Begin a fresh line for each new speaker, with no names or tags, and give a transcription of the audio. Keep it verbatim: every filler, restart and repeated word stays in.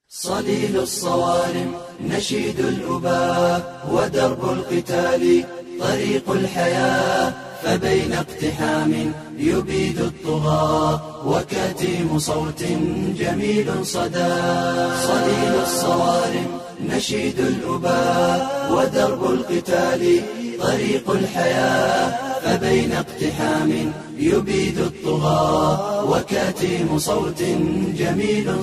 صليل الصوارم نشيد الأباء ودرب القتال طريق الحياة، فبين اقتحام يبيد الطغاة وكتيم صوت جميل صدى. صليل الصوارم نشيد الأباء ودرب القتال طريق الحياة، فبين اقتحام يبيد الطغاة وكتيم صوت جميل